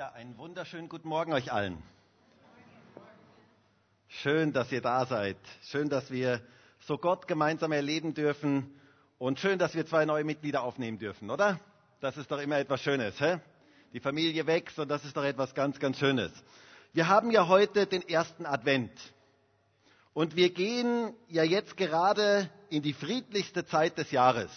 Ja, einen wunderschönen guten Morgen euch allen. Schön, dass ihr da seid. Schön, dass wir so Gott gemeinsam erleben dürfen. Und schön, dass wir 2 neue Mitglieder aufnehmen dürfen, oder? Das ist doch immer etwas Schönes, hä? Die Familie wächst und das ist doch etwas ganz, ganz Schönes. Wir haben ja heute den ersten Advent. Und wir gehen ja jetzt gerade in die friedlichste Zeit des Jahres.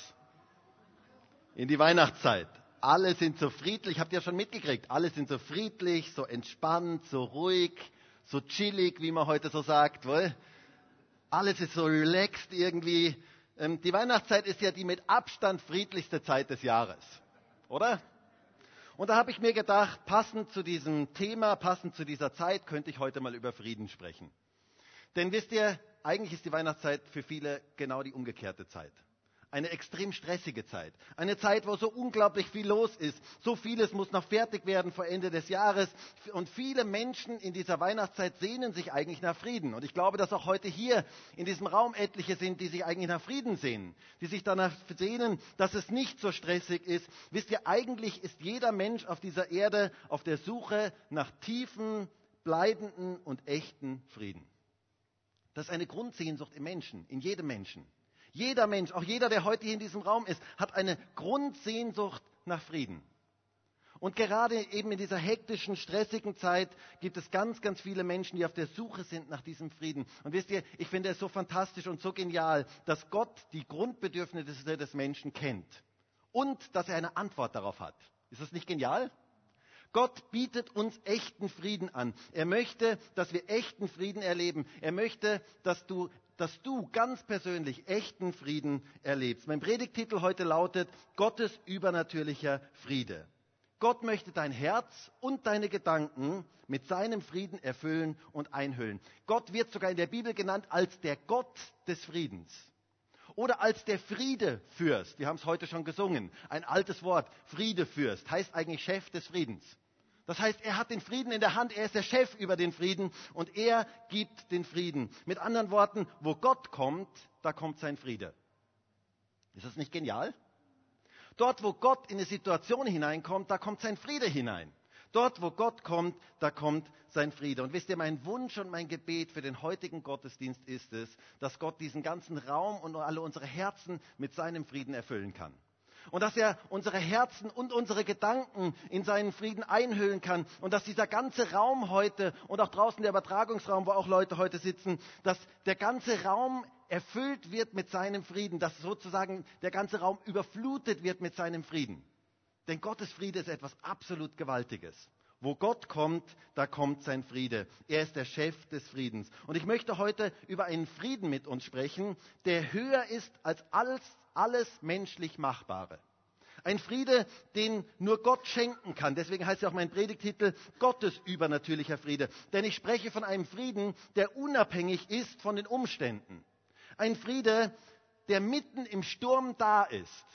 In die Weihnachtszeit. Alle sind so friedlich, habt ihr schon mitgekriegt, alle sind so friedlich, so entspannt, so ruhig, so chillig, wie man heute so sagt. Wohl? Alles ist so relaxed irgendwie. Die Weihnachtszeit ist ja die mit Abstand friedlichste Zeit des Jahres, oder? Und da habe ich mir gedacht, passend zu diesem Thema, passend zu dieser Zeit, könnte ich heute mal über Frieden sprechen. Denn wisst ihr, eigentlich ist die Weihnachtszeit für viele genau die umgekehrte Zeit. Eine extrem stressige Zeit. Eine Zeit, wo so unglaublich viel los ist. So vieles muss noch fertig werden vor Ende des Jahres. Und viele Menschen in dieser Weihnachtszeit sehnen sich eigentlich nach Frieden. Und ich glaube, dass auch heute hier in diesem Raum etliche sind, die sich eigentlich nach Frieden sehnen. Die sich danach sehnen, dass es nicht so stressig ist. Wisst ihr, eigentlich ist jeder Mensch auf dieser Erde auf der Suche nach tiefen, bleibenden und echten Frieden. Das ist eine Grundsehnsucht im Menschen, in jedem Menschen. Jeder Mensch, auch jeder, der heute hier in diesem Raum ist, hat eine Grundsehnsucht nach Frieden. Und gerade eben in dieser hektischen, stressigen Zeit gibt es ganz, ganz viele Menschen, die auf der Suche sind nach diesem Frieden. Und wisst ihr, ich finde es so fantastisch und so genial, dass Gott die Grundbedürfnisse des Menschen kennt und dass er eine Antwort darauf hat. Ist das nicht genial? Gott bietet uns echten Frieden an. Er möchte, dass wir echten Frieden erleben. Er möchte, dass du ganz persönlich echten Frieden erlebst. Mein Predigttitel heute lautet Gottes übernatürlicher Friede. Gott möchte dein Herz und deine Gedanken mit seinem Frieden erfüllen und einhüllen. Gott wird sogar in der Bibel genannt als der Gott des Friedens. Oder als der Friedefürst. Wir haben es heute schon gesungen. Ein altes Wort. Friedefürst heißt eigentlich Chef des Friedens. Das heißt, er hat den Frieden in der Hand, er ist der Chef über den Frieden und er gibt den Frieden. Mit anderen Worten, wo Gott kommt, da kommt sein Friede. Ist das nicht genial? Dort, wo Gott in eine Situation hineinkommt, da kommt sein Friede hinein. Dort, wo Gott kommt, da kommt sein Friede. Und wisst ihr, mein Wunsch und mein Gebet für den heutigen Gottesdienst ist es, dass Gott diesen ganzen Raum und alle unsere Herzen mit seinem Frieden erfüllen kann. Und dass er unsere Herzen und unsere Gedanken in seinen Frieden einhüllen kann. Und dass dieser ganze Raum heute und auch draußen der Übertragungsraum, wo auch Leute heute sitzen, dass der ganze Raum erfüllt wird mit seinem Frieden. Dass sozusagen der ganze Raum überflutet wird mit seinem Frieden. Denn Gottes Friede ist etwas absolut Gewaltiges. Wo Gott kommt, da kommt sein Friede. Er ist der Chef des Friedens. Und ich möchte heute über einen Frieden mit uns sprechen, der höher ist als alles menschlich Machbare. Ein Friede, den nur Gott schenken kann. Deswegen heißt ja auch mein Predigttitel Gottes übernatürlicher Friede. Denn ich spreche von einem Frieden, der unabhängig ist von den Umständen. Ein Friede, der mitten im Sturm da ist.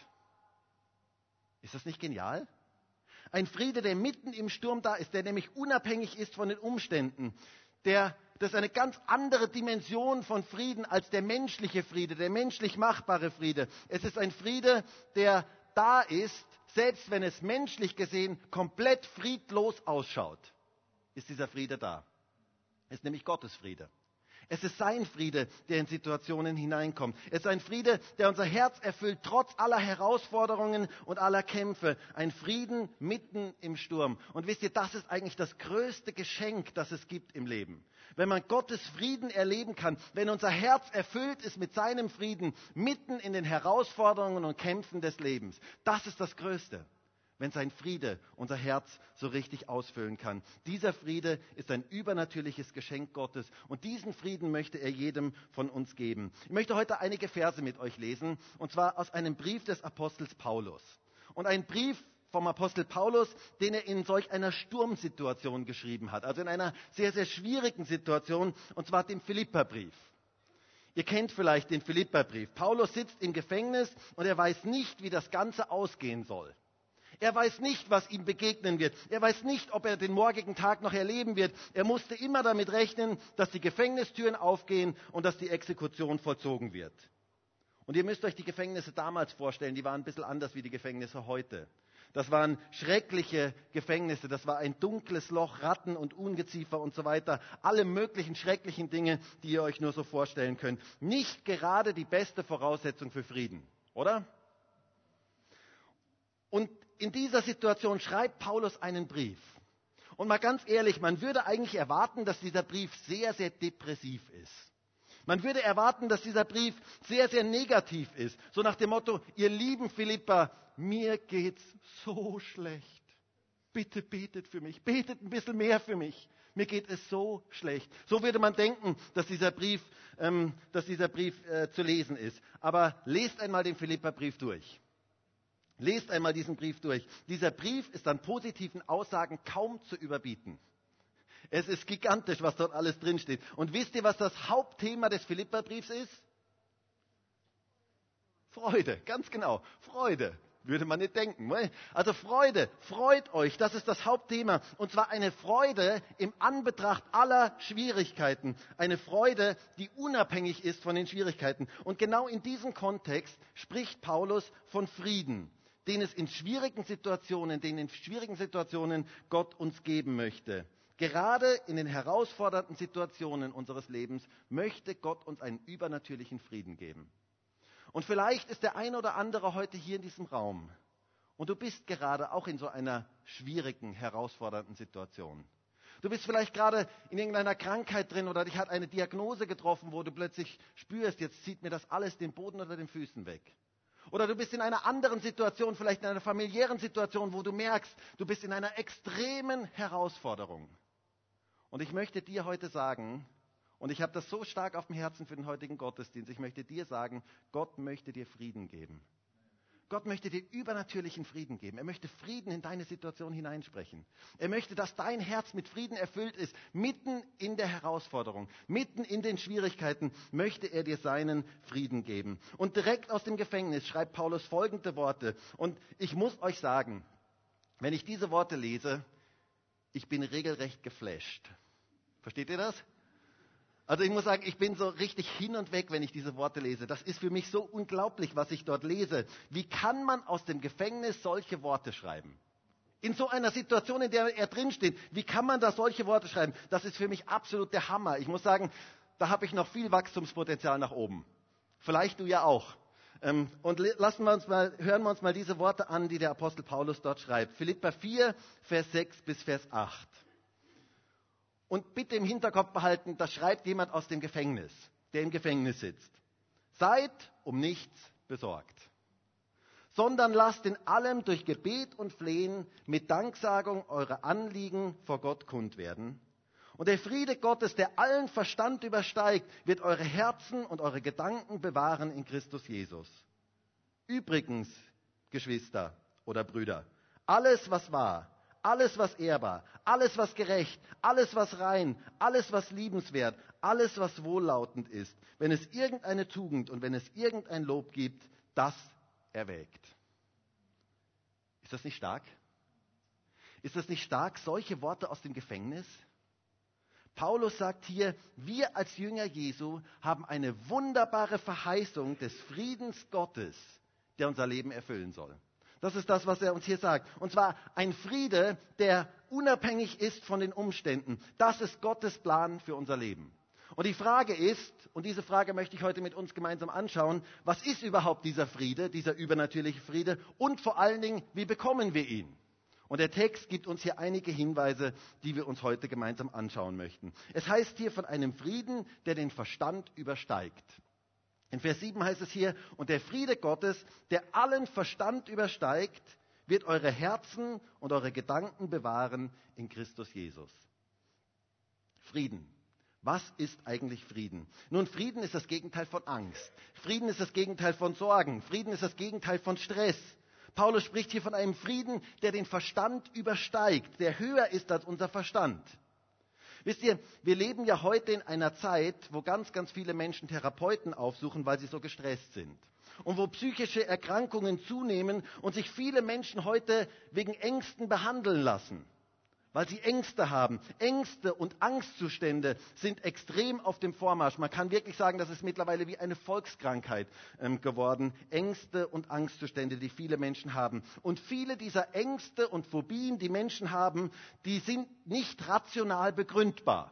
Ist das nicht genial? Ein Friede, der mitten im Sturm da ist, der nämlich unabhängig ist von den Umständen. Das ist eine ganz andere Dimension von Frieden als der menschliche Friede, der menschlich machbare Friede. Es ist ein Friede, der da ist, selbst wenn es menschlich gesehen komplett friedlos ausschaut, ist dieser Friede da. Es ist nämlich Gottes Friede. Es ist sein Friede, der in Situationen hineinkommt. Es ist ein Friede, der unser Herz erfüllt, trotz aller Herausforderungen und aller Kämpfe. Ein Frieden mitten im Sturm. Und wisst ihr, das ist eigentlich das größte Geschenk, das es gibt im Leben. Wenn man Gottes Frieden erleben kann, wenn unser Herz erfüllt ist mit seinem Frieden, mitten in den Herausforderungen und Kämpfen des Lebens. Das ist das Größte. Wenn sein Friede unser Herz so richtig ausfüllen kann. Dieser Friede ist ein übernatürliches Geschenk Gottes und diesen Frieden möchte er jedem von uns geben. Ich möchte heute einige Verse mit euch lesen und zwar aus einem Brief des Apostels Paulus. Und ein Brief vom Apostel Paulus, den er in solch einer Sturmsituation geschrieben hat, also in einer sehr, sehr schwierigen Situation und zwar dem Philipperbrief. Ihr kennt vielleicht den Philipperbrief. Paulus sitzt im Gefängnis und er weiß nicht, wie das Ganze ausgehen soll. Er weiß nicht, was ihm begegnen wird. Er weiß nicht, ob er den morgigen Tag noch erleben wird. Er musste immer damit rechnen, dass die Gefängnistüren aufgehen und dass die Exekution vollzogen wird. Und ihr müsst euch die Gefängnisse damals vorstellen, die waren ein bisschen anders wie die Gefängnisse heute. Das waren schreckliche Gefängnisse, das war ein dunkles Loch, Ratten und Ungeziefer und so weiter. Alle möglichen schrecklichen Dinge, die ihr euch nur so vorstellen könnt. Nicht gerade die beste Voraussetzung für Frieden, oder? Und in dieser Situation schreibt Paulus einen Brief. Und mal ganz ehrlich, man würde eigentlich erwarten, dass dieser Brief sehr, sehr depressiv ist. Man würde erwarten, dass dieser Brief sehr, sehr negativ ist. So nach dem Motto, ihr lieben Philipper, mir geht's so schlecht. Bitte betet für mich, betet ein bisschen mehr für mich. Mir geht es so schlecht. So würde man denken, dass dieser Brief zu lesen ist. Aber lest einmal den Philipperbrief durch. Lest einmal diesen Brief durch. Dieser Brief ist an positiven Aussagen kaum zu überbieten. Es ist gigantisch, was dort alles drinsteht. Und wisst ihr, was das Hauptthema des Philipperbriefs ist? Freude, ganz genau. Freude, würde man nicht denken. Also Freude, freut euch, das ist das Hauptthema. Und zwar eine Freude im Anbetracht aller Schwierigkeiten. Eine Freude, die unabhängig ist von den Schwierigkeiten. Und genau in diesem Kontext spricht Paulus von Frieden, den in schwierigen Situationen Gott uns geben möchte. Gerade in den herausfordernden Situationen unseres Lebens möchte Gott uns einen übernatürlichen Frieden geben. Und vielleicht ist der ein oder andere heute hier in diesem Raum und du bist gerade auch in so einer schwierigen, herausfordernden Situation. Du bist vielleicht gerade in irgendeiner Krankheit drin oder dich hat eine Diagnose getroffen, wo du plötzlich spürst, jetzt zieht mir das alles den Boden unter den Füßen weg. Oder du bist in einer anderen Situation, vielleicht in einer familiären Situation, wo du merkst, du bist in einer extremen Herausforderung. Und ich möchte dir heute sagen, und ich habe das so stark auf dem Herzen für den heutigen Gottesdienst, ich möchte dir sagen, Gott möchte dir Frieden geben. Gott möchte dir übernatürlichen Frieden geben. Er möchte Frieden in deine Situation hineinsprechen. Er möchte, dass dein Herz mit Frieden erfüllt ist. Mitten in der Herausforderung, mitten in den Schwierigkeiten möchte er dir seinen Frieden geben. Und direkt aus dem Gefängnis schreibt Paulus folgende Worte. Und ich muss euch sagen, wenn ich diese Worte lese, ich bin regelrecht geflasht. Versteht ihr das? Also ich muss sagen, ich bin so richtig hin und weg, wenn ich diese Worte lese. Das ist für mich so unglaublich, was ich dort lese. Wie kann man aus dem Gefängnis solche Worte schreiben? In so einer Situation, in der er drinsteht, wie kann man da solche Worte schreiben? Das ist für mich absolut der Hammer. Ich muss sagen, da habe ich noch viel Wachstumspotenzial nach oben. Vielleicht du ja auch. Und hören wir uns mal diese Worte an, die der Apostel Paulus dort schreibt. Philipper 4, Vers 6 bis Vers 8. Und bitte im Hinterkopf behalten, das schreibt jemand aus dem Gefängnis, der im Gefängnis sitzt. Seid um nichts besorgt, sondern lasst in allem durch Gebet und Flehen mit Danksagung eure Anliegen vor Gott kund werden. Und der Friede Gottes, der allen Verstand übersteigt, wird eure Herzen und eure Gedanken bewahren in Christus Jesus. Übrigens, Geschwister oder Brüder, alles was wahr, alles was ehrbar, alles was gerecht, alles was rein, alles was liebenswert, alles was wohllautend ist, wenn es irgendeine Tugend und wenn es irgendein Lob gibt, das erwägt. Ist das nicht stark? Ist das nicht stark, solche Worte aus dem Gefängnis? Paulus sagt hier, wir als Jünger Jesu haben eine wunderbare Verheißung des Friedens Gottes, der unser Leben erfüllen soll. Das ist das, was er uns hier sagt. Und zwar ein Friede, der unabhängig ist von den Umständen. Das ist Gottes Plan für unser Leben. Und die Frage ist, und diese Frage möchte ich heute mit uns gemeinsam anschauen, was ist überhaupt dieser Friede, dieser übernatürliche Friede und vor allen Dingen, wie bekommen wir ihn? Und der Text gibt uns hier einige Hinweise, die wir uns heute gemeinsam anschauen möchten. Es heißt hier von einem Frieden, der den Verstand übersteigt. In Vers 7 heißt es hier, und der Friede Gottes, der allen Verstand übersteigt, wird eure Herzen und eure Gedanken bewahren in Christus Jesus. Frieden. Was ist eigentlich Frieden? Nun, Frieden ist das Gegenteil von Angst. Frieden ist das Gegenteil von Sorgen. Frieden ist das Gegenteil von Stress. Paulus spricht hier von einem Frieden, der den Verstand übersteigt, der höher ist als unser Verstand. Wisst ihr, wir leben ja heute in einer Zeit, wo ganz, ganz viele Menschen Therapeuten aufsuchen, weil sie so gestresst sind. Und wo psychische Erkrankungen zunehmen und sich viele Menschen heute wegen Ängsten behandeln lassen. weil sie Ängste haben. Ängste und Angstzustände sind extrem auf dem Vormarsch. Man kann wirklich sagen, das ist mittlerweile wie eine Volkskrankheit geworden. Ängste und Angstzustände, die viele Menschen haben. Und viele dieser Ängste und Phobien, die Menschen haben, die sind nicht rational begründbar.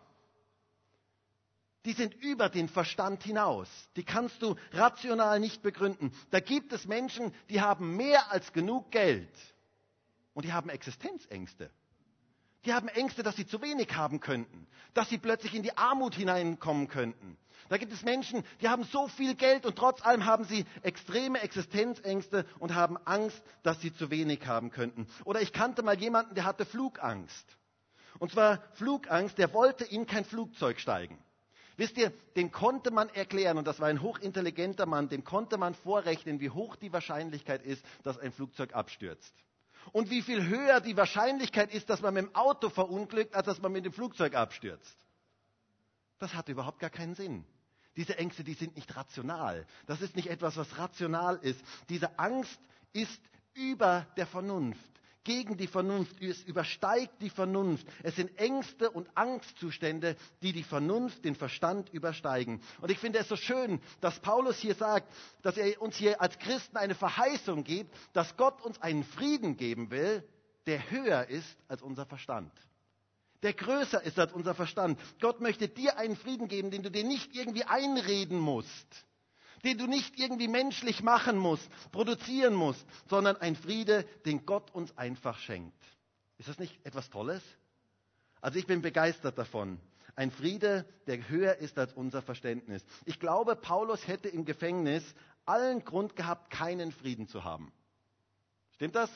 Die sind über den Verstand hinaus. Die kannst du rational nicht begründen. Da gibt es Menschen, die haben mehr als genug Geld. Und die haben Existenzängste. Die haben Ängste, dass sie zu wenig haben könnten, dass sie plötzlich in die Armut hineinkommen könnten. Da gibt es Menschen, die haben so viel Geld und trotz allem haben sie extreme Existenzängste und haben Angst, dass sie zu wenig haben könnten. Oder ich kannte mal jemanden, der hatte Flugangst. Und zwar Flugangst, der wollte in kein Flugzeug steigen. Wisst ihr, dem konnte man erklären, und das war ein hochintelligenter Mann, dem konnte man vorrechnen, wie hoch die Wahrscheinlichkeit ist, dass ein Flugzeug abstürzt. Und wie viel höher die Wahrscheinlichkeit ist, dass man mit dem Auto verunglückt, als dass man mit dem Flugzeug abstürzt. Das hat überhaupt gar keinen Sinn. Diese Ängste, die sind nicht rational. Das ist nicht etwas, was rational ist. Diese Angst ist über der Vernunft, gegen die Vernunft. Es übersteigt die Vernunft. Es sind Ängste und Angstzustände, die die Vernunft, den Verstand übersteigen. Und ich finde es so schön, dass Paulus hier sagt, dass er uns hier als Christen eine Verheißung gibt, dass Gott uns einen Frieden geben will, der höher ist als unser Verstand. Der größer ist als unser Verstand. Gott möchte dir einen Frieden geben, den du dir nicht irgendwie einreden musst, den du nicht irgendwie menschlich machen musst, produzieren musst, sondern ein Friede, den Gott uns einfach schenkt. Ist das nicht etwas Tolles? Also ich bin begeistert davon. Ein Friede, der höher ist als unser Verständnis. Ich glaube, Paulus hätte im Gefängnis allen Grund gehabt, keinen Frieden zu haben. Stimmt das?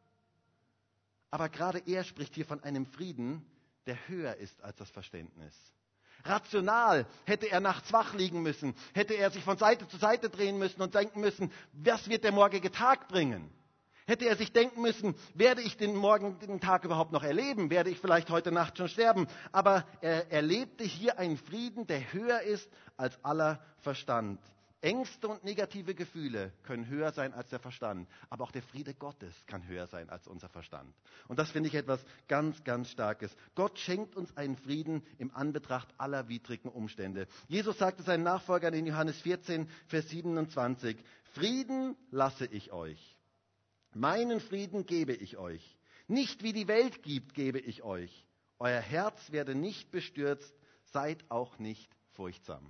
Aber gerade er spricht hier von einem Frieden, der höher ist als das Verständnis. Rational hätte er nachts wach liegen müssen, hätte er sich von Seite zu Seite drehen müssen und denken müssen, was wird der morgige Tag bringen? Hätte er sich denken müssen, werde ich den morgigen Tag überhaupt noch erleben? Werde ich vielleicht heute Nacht schon sterben? Aber er erlebte hier einen Frieden, der höher ist als aller Verstand. Ängste und negative Gefühle können höher sein als der Verstand. Aber auch der Friede Gottes kann höher sein als unser Verstand. Und das finde ich etwas ganz, ganz Starkes. Gott schenkt uns einen Frieden im Anbetracht aller widrigen Umstände. Jesus sagte seinen Nachfolgern in Johannes 14, Vers 27, Frieden lasse ich euch. Meinen Frieden gebe ich euch. Nicht wie die Welt gibt, gebe ich euch. Euer Herz werde nicht bestürzt, seid auch nicht furchtsam.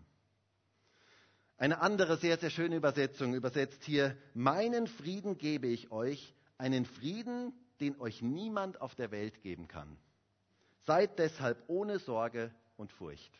Eine andere sehr, sehr schöne Übersetzung übersetzt hier, meinen Frieden gebe ich euch, einen Frieden, den euch niemand auf der Welt geben kann. Seid deshalb ohne Sorge und Furcht.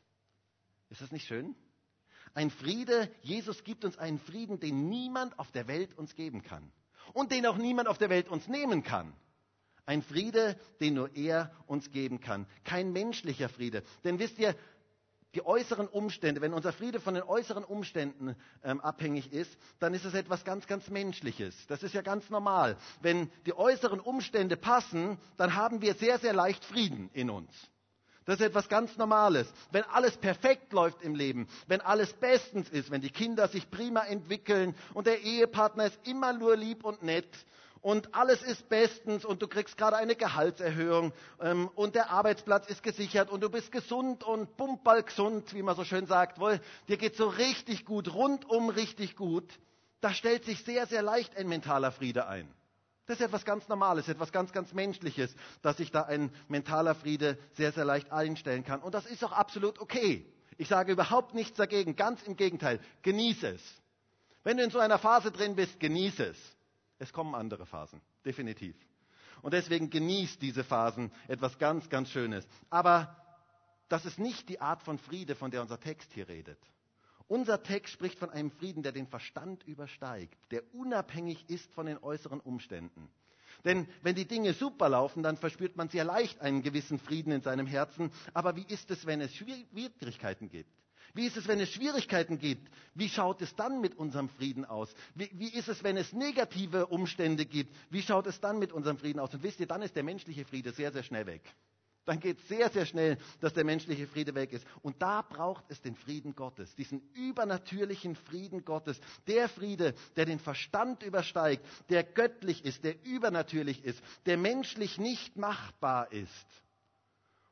Ist das nicht schön? Ein Friede, Jesus gibt uns einen Frieden, den niemand auf der Welt uns geben kann. Und den auch niemand auf der Welt uns nehmen kann. Ein Friede, den nur er uns geben kann. Kein menschlicher Friede. Denn wisst ihr, die äußeren Umstände, wenn unser Friede von den äußeren Umständen abhängig ist, dann ist es etwas ganz, ganz Menschliches. Das ist ja ganz normal. Wenn die äußeren Umstände passen, dann haben wir sehr, sehr leicht Frieden in uns. Das ist etwas ganz Normales. Wenn alles perfekt läuft im Leben, wenn alles bestens ist, wenn die Kinder sich prima entwickeln und der Ehepartner ist immer nur lieb und nett und alles ist bestens und du kriegst gerade eine Gehaltserhöhung und der Arbeitsplatz ist gesichert und du bist gesund und bumperl gesund, wie man so schön sagt, wohl, dir geht so richtig gut, rundum richtig gut, da stellt sich sehr, sehr leicht ein mentaler Friede ein. Das ist etwas ganz Normales, etwas ganz, ganz Menschliches, dass sich da ein mentaler Friede sehr, sehr leicht einstellen kann. Und das ist auch absolut okay. Ich sage überhaupt nichts dagegen, ganz im Gegenteil, genieße es. Wenn du in so einer Phase drin bist, genieße es. Es kommen andere Phasen, definitiv. Und deswegen genießt diese Phasen, etwas ganz, ganz Schönes. Aber das ist nicht die Art von Friede, von der unser Text hier redet. Unser Text spricht von einem Frieden, der den Verstand übersteigt, der unabhängig ist von den äußeren Umständen. Denn wenn die Dinge super laufen, dann verspürt man sehr leicht einen gewissen Frieden in seinem Herzen. Aber wie ist es, wenn es Schwierigkeiten gibt? Wie ist es, wenn es Schwierigkeiten gibt? Wie schaut es dann mit unserem Frieden aus? Wie ist es, wenn es negative Umstände gibt? Wie schaut es dann mit unserem Frieden aus? Und wisst ihr, dann ist der menschliche Friede sehr, sehr schnell weg. Dann geht es sehr, sehr schnell, dass der menschliche Friede weg ist. Und da braucht es den Frieden Gottes, diesen übernatürlichen Frieden Gottes. Der Friede, der den Verstand übersteigt, der göttlich ist, der übernatürlich ist, der menschlich nicht machbar ist.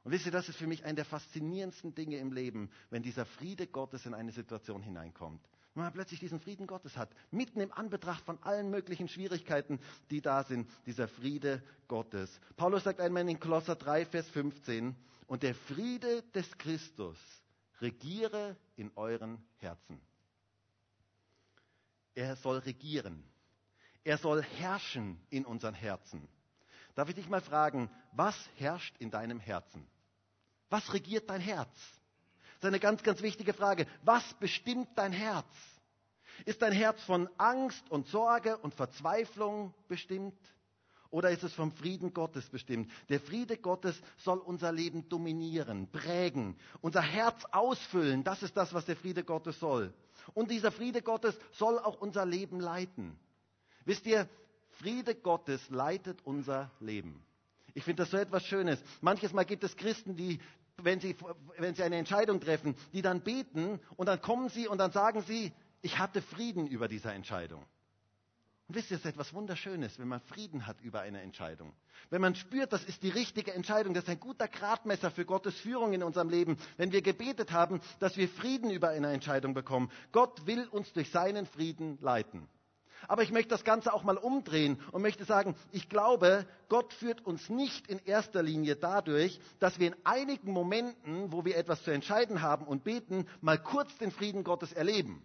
Und wisst ihr, das ist für mich eine der faszinierendsten Dinge im Leben, wenn dieser Friede Gottes in eine Situation hineinkommt. Wenn man plötzlich diesen Frieden Gottes hat, mitten im Anbetracht von allen möglichen Schwierigkeiten, die da sind, dieser Friede Gottes. Paulus sagt einmal in Kolosser 3, Vers 15, und der Friede des Christus regiere in euren Herzen. Er soll regieren. Er soll herrschen in unseren Herzen. Darf ich dich mal fragen, was herrscht in deinem Herzen? Was regiert dein Herz? Das ist eine ganz, ganz wichtige Frage. Was bestimmt dein Herz? Ist dein Herz von Angst und Sorge und Verzweiflung bestimmt? Oder ist es vom Frieden Gottes bestimmt? Der Friede Gottes soll unser Leben dominieren, prägen, unser Herz ausfüllen. Das ist das, was der Friede Gottes soll. Und dieser Friede Gottes soll auch unser Leben leiten. Wisst ihr, Friede Gottes leitet unser Leben. Ich finde das so etwas Schönes. Manches Mal gibt es Christen, die, wenn sie eine Entscheidung treffen, die dann beten und dann kommen sie und dann sagen sie, ich hatte Frieden über diese Entscheidung. Und wisst ihr, es ist etwas Wunderschönes, wenn man Frieden hat über eine Entscheidung. Wenn man spürt, das ist die richtige Entscheidung, das ist ein guter Gradmesser für Gottes Führung in unserem Leben. Wenn wir gebetet haben, dass wir Frieden über eine Entscheidung bekommen. Gott will uns durch seinen Frieden leiten. Aber ich möchte das Ganze auch mal umdrehen und möchte sagen, ich glaube, Gott führt uns nicht in erster Linie dadurch, dass wir in einigen Momenten, wo wir etwas zu entscheiden haben und beten, mal kurz den Frieden Gottes erleben.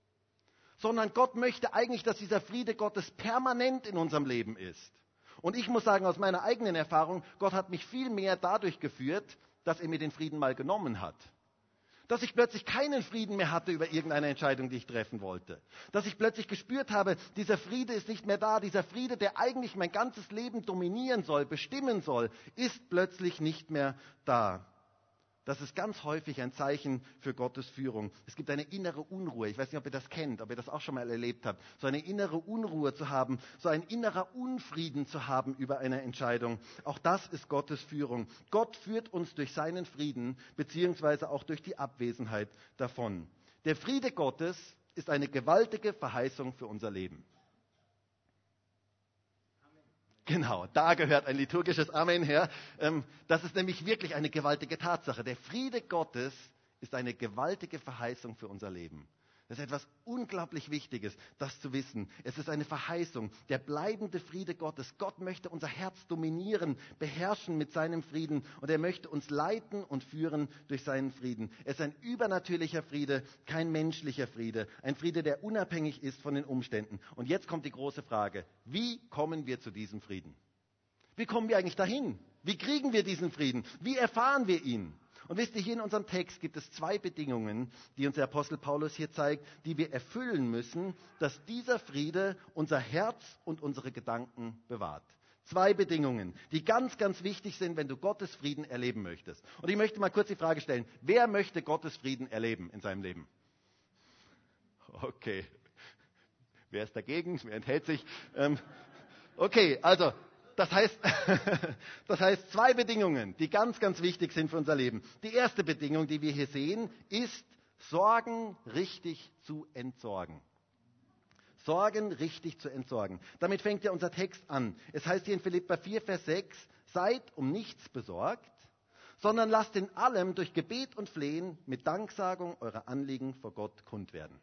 Sondern Gott möchte eigentlich, dass dieser Friede Gottes permanent in unserem Leben ist. Und ich muss sagen, aus meiner eigenen Erfahrung, Gott hat mich viel mehr dadurch geführt, dass er mir den Frieden mal genommen hat. Dass ich plötzlich keinen Frieden mehr hatte über irgendeine Entscheidung, die ich treffen wollte. Dass ich plötzlich gespürt habe, dieser Friede ist nicht mehr da. Dieser Friede, der eigentlich mein ganzes Leben dominieren soll, bestimmen soll, ist plötzlich nicht mehr da. Das ist ganz häufig ein Zeichen für Gottes Führung. Es gibt eine innere Unruhe. Ich weiß nicht, ob ihr das kennt, ob ihr das auch schon mal erlebt habt. So eine innere Unruhe zu haben, so ein innerer Unfrieden zu haben über eine Entscheidung. Auch das ist Gottes Führung. Gott führt uns durch seinen Frieden, beziehungsweise auch durch die Abwesenheit davon. Der Friede Gottes ist eine gewaltige Verheißung für unser Leben. Genau, da gehört ein liturgisches Amen her. Das ist nämlich wirklich eine gewaltige Tatsache. Der Friede Gottes ist eine gewaltige Verheißung für unser Leben. Das ist etwas unglaublich Wichtiges, das zu wissen. Es ist eine Verheißung, der bleibende Friede Gottes. Gott möchte unser Herz dominieren, beherrschen mit seinem Frieden und er möchte uns leiten und führen durch seinen Frieden. Es ist ein übernatürlicher Friede, kein menschlicher Friede. Ein Friede, der unabhängig ist von den Umständen. Und jetzt kommt die große Frage, wie kommen wir zu diesem Frieden? Wie kommen wir eigentlich dahin? Wie kriegen wir diesen Frieden? Wie erfahren wir ihn? Und wisst ihr, hier in unserem Text gibt es 2 Bedingungen, die uns der Apostel Paulus hier zeigt, die wir erfüllen müssen, dass dieser Friede unser Herz und unsere Gedanken bewahrt. 2 Bedingungen, die ganz, ganz wichtig sind, wenn du Gottes Frieden erleben möchtest. Und ich möchte mal kurz die Frage stellen, wer möchte Gottes Frieden erleben in seinem Leben? Okay. Wer ist dagegen? Wer enthält sich? Okay, also das heißt 2 Bedingungen, die ganz, ganz wichtig sind für unser Leben. Die erste Bedingung, die wir hier sehen, ist, Sorgen richtig zu entsorgen. Sorgen richtig zu entsorgen. Damit fängt ja unser Text an. Es heißt hier in Philipper 4, Vers 6, seid um nichts besorgt, sondern lasst in allem durch Gebet und Flehen mit Danksagung eure Anliegen vor Gott kund werden.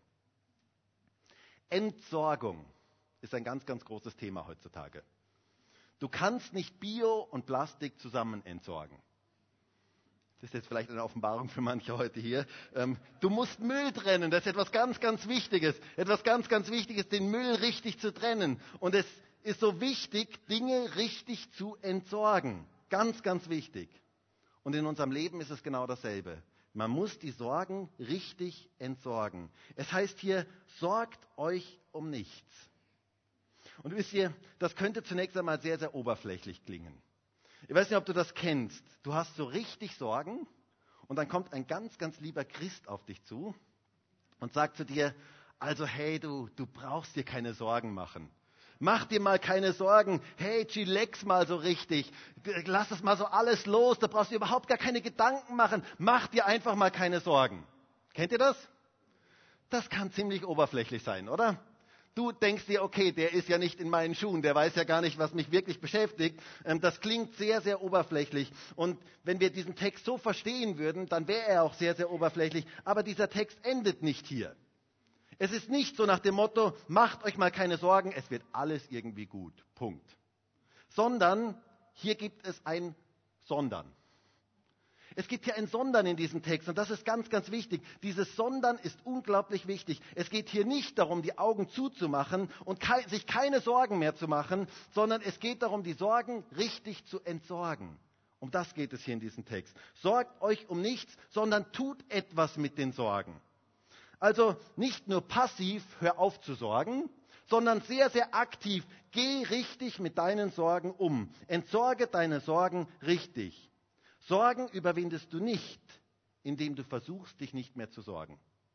Entsorgung ist ein ganz, ganz großes Thema heutzutage. Du kannst nicht Bio und Plastik zusammen entsorgen. Das ist jetzt vielleicht eine Offenbarung für manche heute hier. Du musst Müll trennen, das ist etwas ganz, ganz Wichtiges. Etwas ganz, ganz Wichtiges, den Müll richtig zu trennen. Und es ist so wichtig, Dinge richtig zu entsorgen. Ganz, ganz wichtig. Und in unserem Leben ist es genau dasselbe. Man muss die Sorgen richtig entsorgen. Es heißt hier, sorgt euch um nichts. Und wisst ihr, das könnte zunächst einmal sehr, sehr oberflächlich klingen. Ich weiß nicht, ob du das kennst. Du hast so richtig Sorgen und dann kommt ein ganz, ganz lieber Christ auf dich zu und sagt zu dir, also hey, du brauchst dir keine Sorgen machen. Mach dir mal keine Sorgen. Hey, chillax mal so richtig. Lass das mal so alles los. Da brauchst du überhaupt gar keine Gedanken machen. Mach dir einfach mal keine Sorgen. Kennt ihr das? Das kann ziemlich oberflächlich sein, oder? Du denkst dir, okay, der ist ja nicht in meinen Schuhen, der weiß ja gar nicht, was mich wirklich beschäftigt. Das klingt sehr, sehr oberflächlich. Und wenn wir diesen Text so verstehen würden, dann wäre er auch sehr, sehr oberflächlich. Aber dieser Text endet nicht hier. Es ist nicht so nach dem Motto, macht euch mal keine Sorgen, es wird alles irgendwie gut. Punkt. Sondern hier gibt es ein Sondern. Es gibt hier ein Sondern in diesem Text und das ist ganz, ganz wichtig. Dieses Sondern ist unglaublich wichtig. Es geht hier nicht darum, die Augen zuzumachen und sich keine Sorgen mehr zu machen, sondern es geht darum, die Sorgen richtig zu entsorgen. Um das geht es hier in diesem Text. Sorgt euch um nichts, sondern tut etwas mit den Sorgen. Also nicht nur passiv, hör auf zu sorgen, sondern sehr, sehr aktiv, geh richtig mit deinen Sorgen um. Entsorge deine Sorgen richtig. Sorgen überwindest du nicht, indem du versuchst, dich nicht mehr zu sorgen.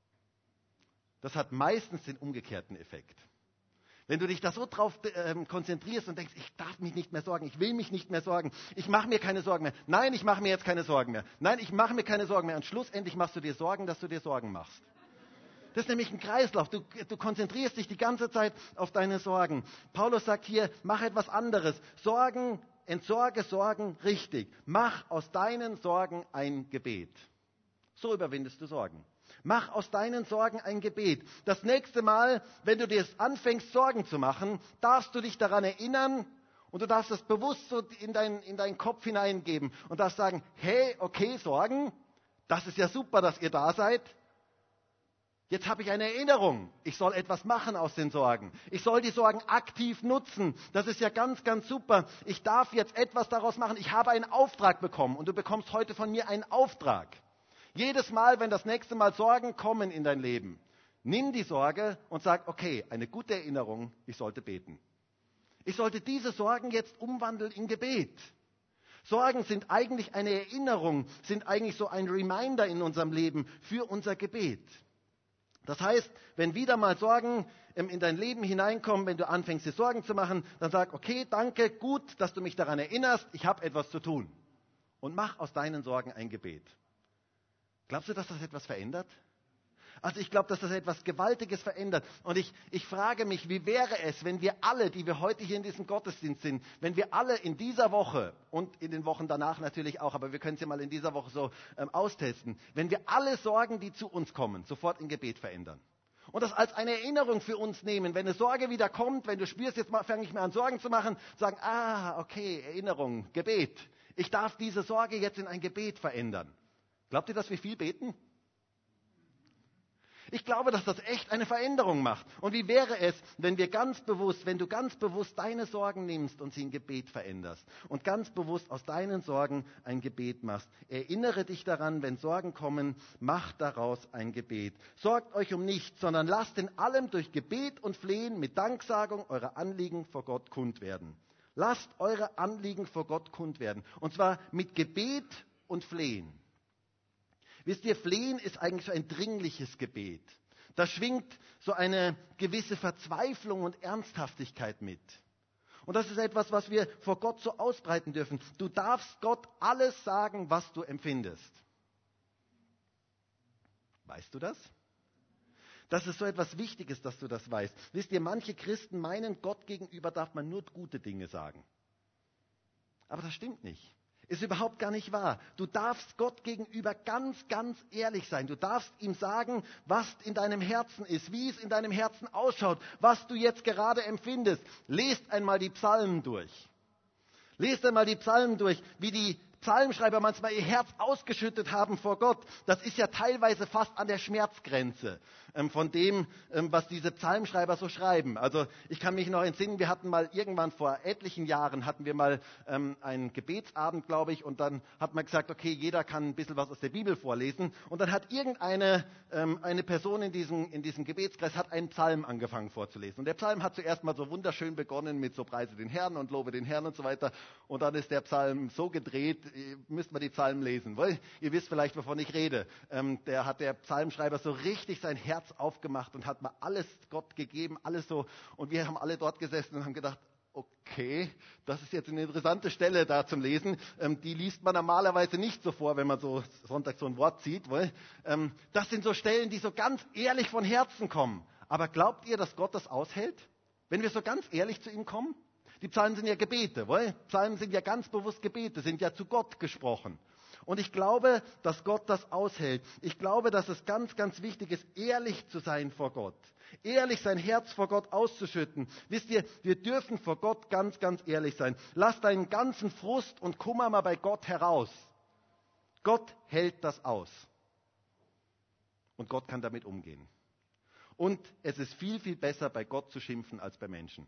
Das hat meistens den umgekehrten Effekt. Wenn du dich da so drauf konzentrierst und denkst, ich darf mich nicht mehr sorgen, ich will mich nicht mehr sorgen, ich mache mir keine Sorgen mehr. Nein, ich mache mir jetzt keine Sorgen mehr. Nein, ich mache mir keine Sorgen mehr. Und schlussendlich machst du dir Sorgen, dass du dir Sorgen machst. Das ist nämlich ein Kreislauf. Du konzentrierst dich die ganze Zeit auf deine Sorgen. Paulus sagt hier, mach etwas anderes. Entsorge Sorgen richtig. Mach aus deinen Sorgen ein Gebet. So überwindest du Sorgen. Mach aus deinen Sorgen ein Gebet. Das nächste Mal, wenn du dir anfängst, Sorgen zu machen, darfst du dich daran erinnern und du darfst das bewusst so in deinen Kopf hineingeben und darfst sagen, hey, okay, Sorgen, das ist ja super, dass ihr da seid. Jetzt habe ich eine Erinnerung. Ich soll etwas machen aus den Sorgen. Ich soll die Sorgen aktiv nutzen. Das ist ja ganz, ganz super. Ich darf jetzt etwas daraus machen. Ich habe einen Auftrag bekommen und du bekommst heute von mir einen Auftrag. Jedes Mal, wenn das nächste Mal Sorgen kommen in dein Leben, nimm die Sorge und sag, okay, eine gute Erinnerung, ich sollte beten. Ich sollte diese Sorgen jetzt umwandeln in Gebet. Sorgen sind eigentlich eine Erinnerung, sind eigentlich so ein Reminder in unserem Leben für unser Gebet. Das heißt, wenn wieder mal Sorgen in dein Leben hineinkommen, wenn du anfängst, dir Sorgen zu machen, dann sag, okay, danke, gut, dass du mich daran erinnerst, ich habe etwas zu tun. Und mach aus deinen Sorgen ein Gebet. Glaubst du, dass das etwas verändert? Also ich glaube, dass das etwas Gewaltiges verändert. Und ich frage mich, wie wäre es, wenn wir alle, die wir heute hier in diesem Gottesdienst sind, wenn wir alle in dieser Woche und in den Wochen danach natürlich auch, aber wir können es ja mal in dieser Woche so austesten, wenn wir alle Sorgen, die zu uns kommen, sofort in Gebet verändern. Und das als eine Erinnerung für uns nehmen. Wenn eine Sorge wieder kommt, wenn du spürst, jetzt fange ich mir an Sorgen zu machen, sagen, okay, Erinnerung, Gebet. Ich darf diese Sorge jetzt in ein Gebet verändern. Glaubt ihr, dass wir viel beten? Ich glaube, dass das echt eine Veränderung macht. Und wie wäre es, wenn du ganz bewusst deine Sorgen nimmst und sie in Gebet veränderst und ganz bewusst aus deinen Sorgen ein Gebet machst. Erinnere dich daran, wenn Sorgen kommen, mach daraus ein Gebet. Sorgt euch um nichts, sondern lasst in allem durch Gebet und Flehen mit Danksagung eure Anliegen vor Gott kund werden. Lasst eure Anliegen vor Gott kund werden. Und zwar mit Gebet und Flehen. Wisst ihr, Flehen ist eigentlich so ein dringliches Gebet. Da schwingt so eine gewisse Verzweiflung und Ernsthaftigkeit mit. Und das ist etwas, was wir vor Gott so ausbreiten dürfen. Du darfst Gott alles sagen, was du empfindest. Weißt du das? Das ist so etwas Wichtiges, dass du das weißt. Wisst ihr, manche Christen meinen, Gott gegenüber darf man nur gute Dinge sagen. Aber das stimmt nicht. Ist überhaupt gar nicht wahr. Du darfst Gott gegenüber ganz, ganz ehrlich sein. Du darfst ihm sagen, was in deinem Herzen ist, wie es in deinem Herzen ausschaut, was du jetzt gerade empfindest. Lest einmal die Psalmen durch. Lest einmal die Psalmen durch, wie die Psalmschreiber manchmal ihr Herz ausgeschüttet haben vor Gott. Das ist ja teilweise fast an der Schmerzgrenze von dem, was diese Psalmschreiber so schreiben. Also ich kann mich noch entsinnen, wir hatten mal irgendwann vor etlichen Jahren, hatten wir mal einen Gebetsabend, glaube ich, und dann hat man gesagt, okay, jeder kann ein bisschen was aus der Bibel vorlesen. Und dann hat irgendeine eine Person in diesem Gebetskreis hat einen Psalm angefangen vorzulesen. Und der Psalm hat zuerst mal so wunderschön begonnen mit so Preise den Herrn und Lobe den Herrn und so weiter. Und dann ist der Psalm so gedreht, müsst man die Psalmen lesen, weil ihr wisst vielleicht, wovon ich rede. Der Psalmschreiber so richtig sein Herz aufgemacht und hat mal alles Gott gegeben, alles so. Und wir haben alle dort gesessen und haben gedacht, okay, das ist jetzt eine interessante Stelle da zum Lesen. Die liest man normalerweise nicht so vor, wenn man so Sonntag so ein Wort sieht. Weil, das sind so Stellen, die so ganz ehrlich von Herzen kommen. Aber glaubt ihr, dass Gott das aushält? Wenn wir so ganz ehrlich zu ihm kommen? Die Psalmen sind ja Gebete, weil Psalmen sind ja ganz bewusst Gebete, sind ja zu Gott gesprochen. Und ich glaube, dass Gott das aushält. Ich glaube, dass es ganz, ganz wichtig ist, ehrlich zu sein vor Gott. Ehrlich sein Herz vor Gott auszuschütten. Wisst ihr, wir dürfen vor Gott ganz, ganz ehrlich sein. Lass deinen ganzen Frust und Kummer mal bei Gott heraus. Gott hält das aus. Und Gott kann damit umgehen. Und es ist viel, viel besser, bei Gott zu schimpfen, als bei Menschen.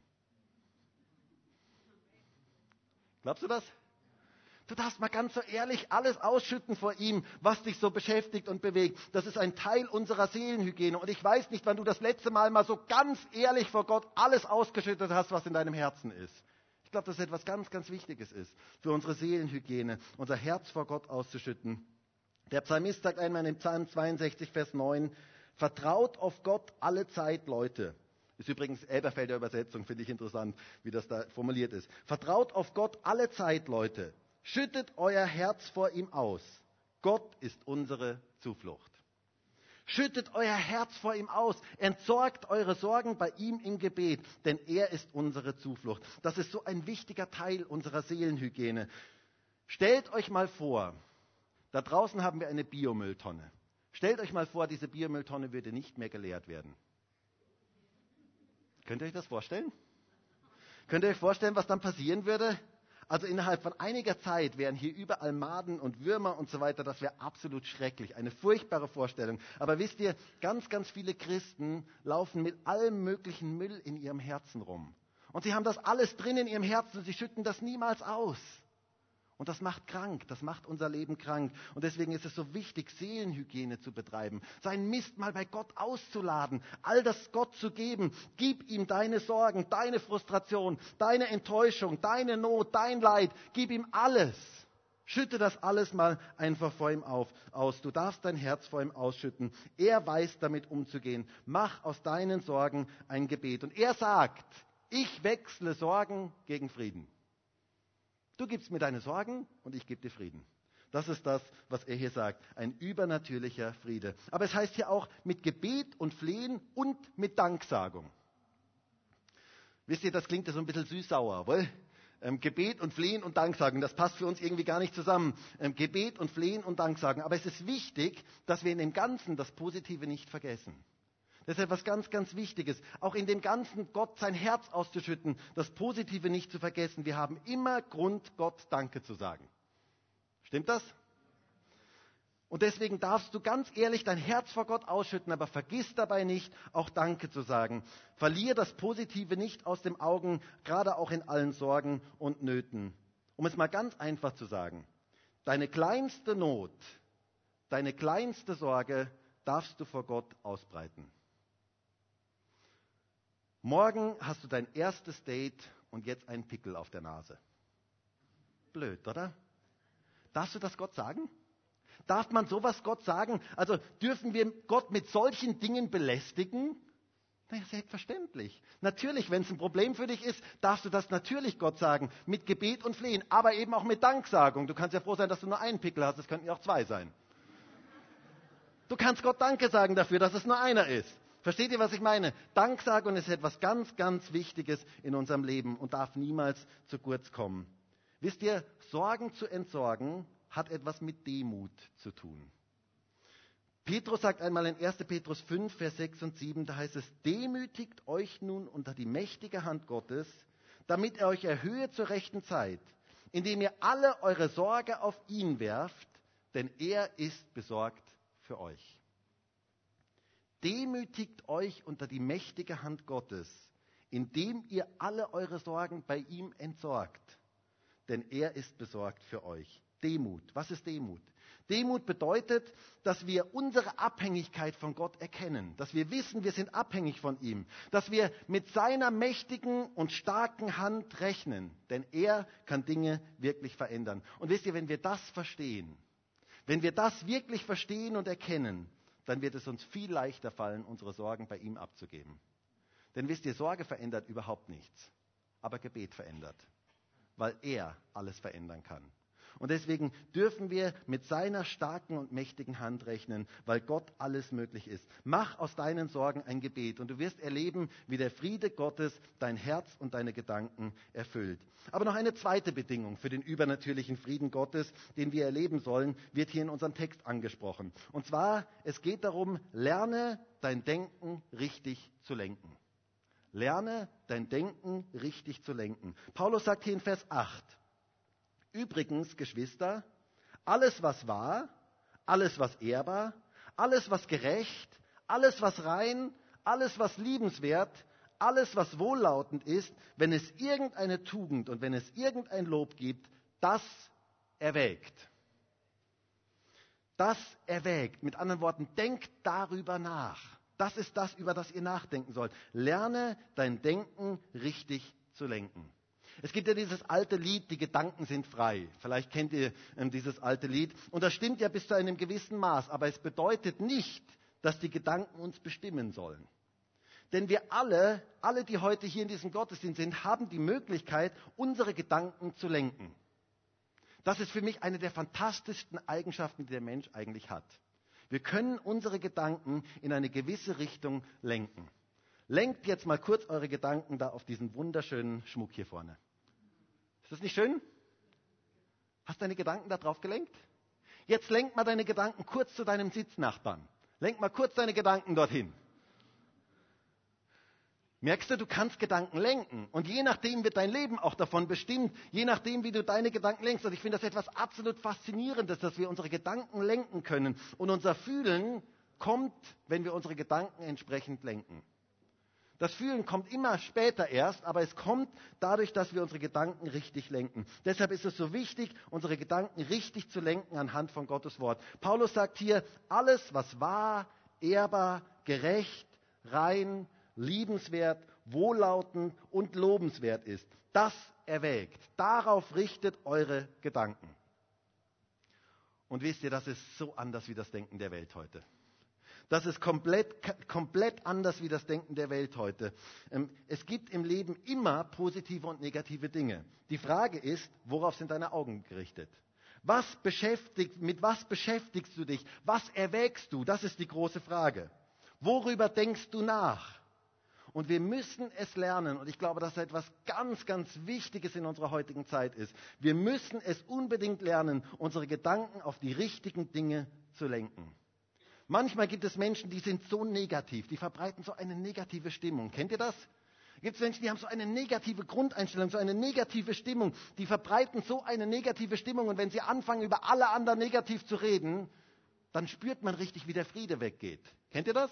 Glaubst du das? Du darfst mal ganz so ehrlich alles ausschütten vor ihm, was dich so beschäftigt und bewegt. Das ist ein Teil unserer Seelenhygiene. Und ich weiß nicht, wann du das letzte Mal so ganz ehrlich vor Gott alles ausgeschüttet hast, was in deinem Herzen ist. Ich glaube, dass das etwas ganz, ganz Wichtiges ist für unsere Seelenhygiene, unser Herz vor Gott auszuschütten. Der Psalmist sagt einmal in Psalm 62, Vers 9, vertraut auf Gott alle Zeit, Leute. Ist übrigens Elberfelder Übersetzung, finde ich interessant, wie das da formuliert ist. Vertraut auf Gott alle Zeit, Leute. Schüttet euer Herz vor ihm aus. Gott ist unsere Zuflucht. Schüttet euer Herz vor ihm aus. Entsorgt eure Sorgen bei ihm im Gebet, denn er ist unsere Zuflucht. Das ist so ein wichtiger Teil unserer Seelenhygiene. Stellt euch mal vor, da draußen haben wir eine Biomülltonne. Stellt euch mal vor, diese Biomülltonne würde nicht mehr geleert werden. Könnt ihr euch das vorstellen? Könnt ihr euch vorstellen, was dann passieren würde? Also innerhalb von einiger Zeit wären hier überall Maden und Würmer und so weiter. Das wäre absolut schrecklich. Eine furchtbare Vorstellung. Aber wisst ihr, ganz, ganz viele Christen laufen mit allem möglichen Müll in ihrem Herzen rum. Und sie haben das alles drin in ihrem Herzen und sie schütten das niemals aus. Und das macht krank, das macht unser Leben krank. Und deswegen ist es so wichtig, Seelenhygiene zu betreiben, seinen Mist mal bei Gott auszuladen, all das Gott zu geben. Gib ihm deine Sorgen, deine Frustration, deine Enttäuschung, deine Not, dein Leid. Gib ihm alles. Schütte das alles mal einfach vor ihm aus. Du darfst dein Herz vor ihm ausschütten. Er weiß, damit umzugehen. Mach aus deinen Sorgen ein Gebet. Und er sagt, ich wechsle Sorgen gegen Frieden. Du gibst mir deine Sorgen und ich gebe dir Frieden. Das ist das, was er hier sagt. Ein übernatürlicher Friede. Aber es heißt hier auch mit Gebet und Flehen und mit Danksagung. Wisst ihr, das klingt ja so ein bisschen süß-sauer, wohl? Gebet und Flehen und Danksagen, das passt für uns irgendwie gar nicht zusammen. Gebet und Flehen und Danksagen. Aber es ist wichtig, dass wir in dem Ganzen das Positive nicht vergessen. Das ist etwas ganz, ganz Wichtiges. Auch in dem Ganzen Gott sein Herz auszuschütten, das Positive nicht zu vergessen. Wir haben immer Grund, Gott Danke zu sagen. Stimmt das? Und deswegen darfst du ganz ehrlich dein Herz vor Gott ausschütten, aber vergiss dabei nicht, auch Danke zu sagen. Verlier das Positive nicht aus den Augen, gerade auch in allen Sorgen und Nöten. Um es mal ganz einfach zu sagen, deine kleinste Not, deine kleinste Sorge darfst du vor Gott ausbreiten. Morgen hast du dein erstes Date und jetzt einen Pickel auf der Nase. Blöd, oder? Darfst du das Gott sagen? Darf man sowas Gott sagen? Also dürfen wir Gott mit solchen Dingen belästigen? Na ja, selbstverständlich. Natürlich, wenn es ein Problem für dich ist, darfst du das natürlich Gott sagen. Mit Gebet und Flehen, aber eben auch mit Danksagung. Du kannst ja froh sein, dass du nur einen Pickel hast, es könnten ja auch zwei sein. Du kannst Gott Danke sagen dafür, dass es nur einer ist. Versteht ihr, was ich meine? Danksagung ist etwas ganz, ganz Wichtiges in unserem Leben und darf niemals zu kurz kommen. Wisst ihr, Sorgen zu entsorgen hat etwas mit Demut zu tun. Petrus sagt einmal in 1. Petrus 5, Vers 6 und 7, da heißt es, demütigt euch nun unter die mächtige Hand Gottes, damit er euch erhöhe zur rechten Zeit, indem ihr alle eure Sorge auf ihn werft, denn er ist besorgt für euch. Demütigt euch unter die mächtige Hand Gottes, indem ihr alle eure Sorgen bei ihm entsorgt. Denn er ist besorgt für euch. Demut. Was ist Demut? Demut bedeutet, dass wir unsere Abhängigkeit von Gott erkennen. Dass wir wissen, wir sind abhängig von ihm. Dass wir mit seiner mächtigen und starken Hand rechnen. Denn er kann Dinge wirklich verändern. Und wisst ihr, wenn wir das verstehen, wenn wir das wirklich verstehen und erkennen, dann wird es uns viel leichter fallen, unsere Sorgen bei ihm abzugeben. Denn wisst ihr, Sorge verändert überhaupt nichts, aber Gebet verändert, weil er alles verändern kann. Und deswegen dürfen wir mit seiner starken und mächtigen Hand rechnen, weil Gott alles möglich ist. Mach aus deinen Sorgen ein Gebet und du wirst erleben, wie der Friede Gottes dein Herz und deine Gedanken erfüllt. Aber noch eine zweite Bedingung für den übernatürlichen Frieden Gottes, den wir erleben sollen, wird hier in unserem Text angesprochen. Und zwar, es geht darum, lerne dein Denken richtig zu lenken. Lerne dein Denken richtig zu lenken. Paulus sagt hier in Vers 8, übrigens, Geschwister, alles was wahr, alles was ehrbar, alles was gerecht, alles was rein, alles was liebenswert, alles was wohllautend ist, wenn es irgendeine Tugend und wenn es irgendein Lob gibt, das erwägt. Das erwägt. Mit anderen Worten, denkt darüber nach. Das ist das, über das ihr nachdenken sollt. Lerne dein Denken richtig zu lenken. Es gibt ja dieses alte Lied, die Gedanken sind frei. Vielleicht kennt ihr dieses alte Lied. Und das stimmt ja bis zu einem gewissen Maß. Aber es bedeutet nicht, dass die Gedanken uns bestimmen sollen. Denn wir alle, die heute hier in diesem Gottesdienst sind, haben die Möglichkeit, unsere Gedanken zu lenken. Das ist für mich eine der fantastischsten Eigenschaften, die der Mensch eigentlich hat. Wir können unsere Gedanken in eine gewisse Richtung lenken. Lenkt jetzt mal kurz eure Gedanken da auf diesen wunderschönen Schmuck hier vorne. Ist das nicht schön? Hast du deine Gedanken da drauf gelenkt? Jetzt lenk mal deine Gedanken kurz zu deinem Sitznachbarn. Lenk mal kurz deine Gedanken dorthin. Merkst du, du kannst Gedanken lenken. Und je nachdem wird dein Leben auch davon bestimmt. Je nachdem, wie du deine Gedanken lenkst. Und ich finde das etwas absolut Faszinierendes, dass wir unsere Gedanken lenken können. Und unser Fühlen kommt, wenn wir unsere Gedanken entsprechend lenken. Das Fühlen kommt immer später erst, aber es kommt dadurch, dass wir unsere Gedanken richtig lenken. Deshalb ist es so wichtig, unsere Gedanken richtig zu lenken anhand von Gottes Wort. Paulus sagt hier, alles, was wahr, ehrbar, gerecht, rein, liebenswert, wohllautend und lobenswert ist, das erwägt. Darauf richtet eure Gedanken. Und wisst ihr, das ist so anders wie das Denken der Welt heute. Das ist komplett anders wie das Denken der Welt heute. Es gibt im Leben immer positive und negative Dinge. Die Frage ist, worauf sind deine Augen gerichtet? Mit was beschäftigst du dich? Was erwägst du? Das ist die große Frage. Worüber denkst du nach? Und wir müssen es lernen, und ich glaube, dass das etwas ganz, ganz Wichtiges in unserer heutigen Zeit ist. Wir müssen es unbedingt lernen, unsere Gedanken auf die richtigen Dinge zu lenken. Manchmal gibt es Menschen, die sind so negativ, die verbreiten so eine negative Stimmung. Kennt ihr das? Gibt es Menschen, die haben so eine negative Grundeinstellung, so eine negative Stimmung, die verbreiten so eine negative Stimmung, und wenn sie anfangen, über alle anderen negativ zu reden, dann spürt man richtig, wie der Friede weggeht. Kennt ihr das?